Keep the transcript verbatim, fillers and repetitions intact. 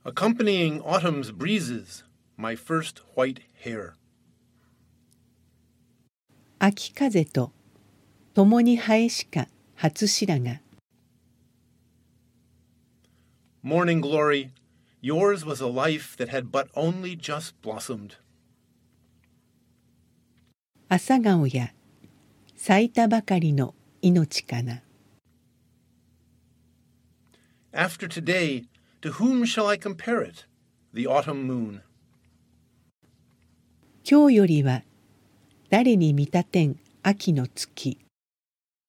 accompanying autumn's breezes, my first white hair. 秋風と共に生えしか初白髪。 Morning glory, yours was a life that had but only just blossomed. 朝顔や咲いたばかりの命かな。 After today, to whom shall I compare it, the autumn moon? 今日よりは誰に見立てん秋の月。